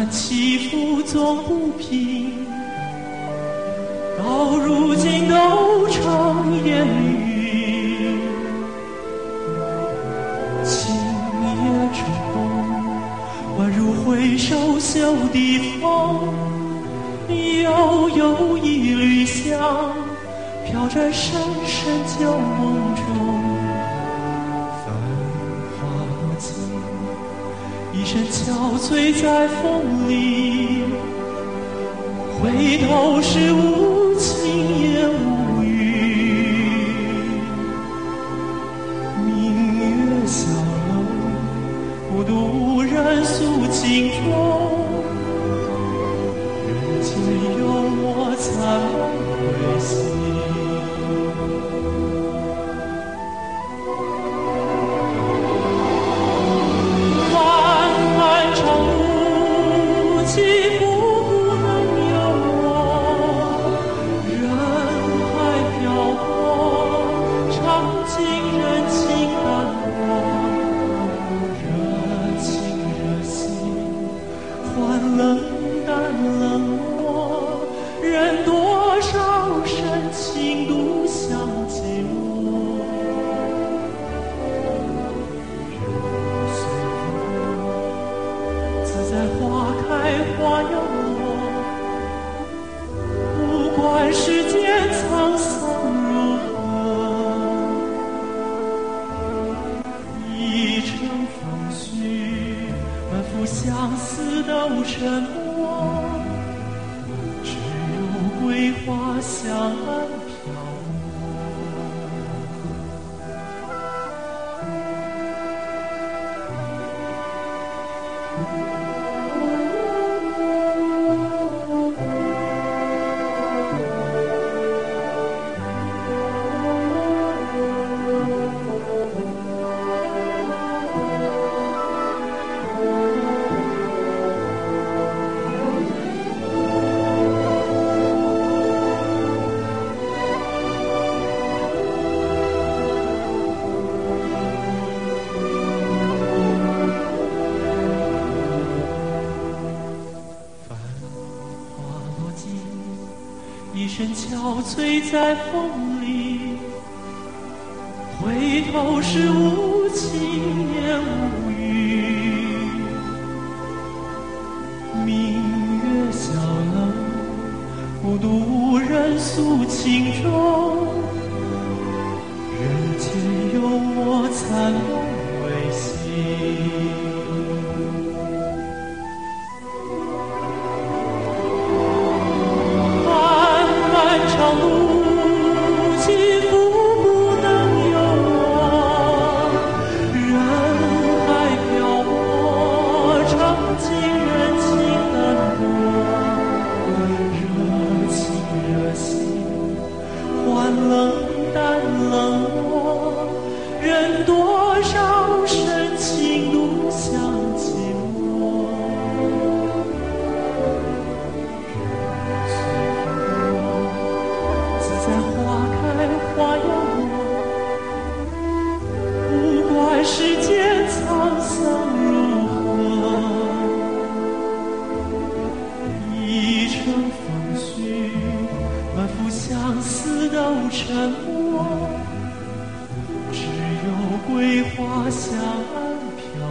山起伏总不平，到如今都成烟云。今夜中，宛如回首袖的风，悠悠一缕香，飘在深深旧梦中。繁华落尽，一身憔悴在风里，回头是无情也无语。明月小楼，孤独无人诉情衷，人间有我残梦归西。冷淡冷漠，任多少深情独向寂寞。人随风，自在花开花又落，不管世间沧桑如何，一程风絮，满腹相思都沉默，只有桂花香岸飘一身憔悴在风里，回头是无情也无语。明月小楼，孤独无人诉情衷，人间有我残梦归西。长路起伏不能由我，人海漂泊，尝尽人情淡薄。热情热心，换冷淡冷漠，任多少深情独向寂寞。花又落，不管世间沧桑如何，一程风絮，满腹相思都沉默，只有桂花香岸飘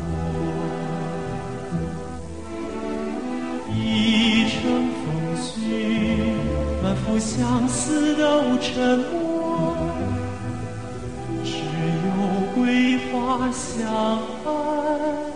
过。一程风絮，满腹相思都沉默，只有桂花香岸。